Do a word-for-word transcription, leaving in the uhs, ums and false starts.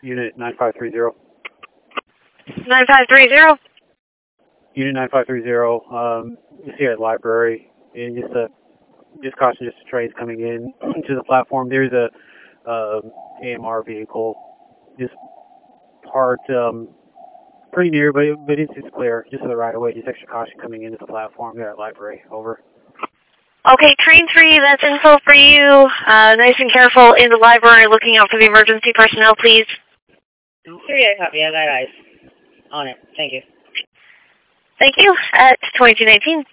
Unit nine five three zero. nine five three zero. Unit nine five three zero, um, just here at the library. And just, uh, just caution, just trains coming in to the platform. There's a uh, A M R vehicle just parked um, pretty near, but, it, but it's, it's clear, just to the right of way. Just extra caution coming into the platform here at the library. Over. Okay, train three, that's info for you. Uh, nice and careful in the library, looking out for the emergency personnel, please. three eight copy, I got eyes on it. Thank you. Thank you. At twenty-two nineteen.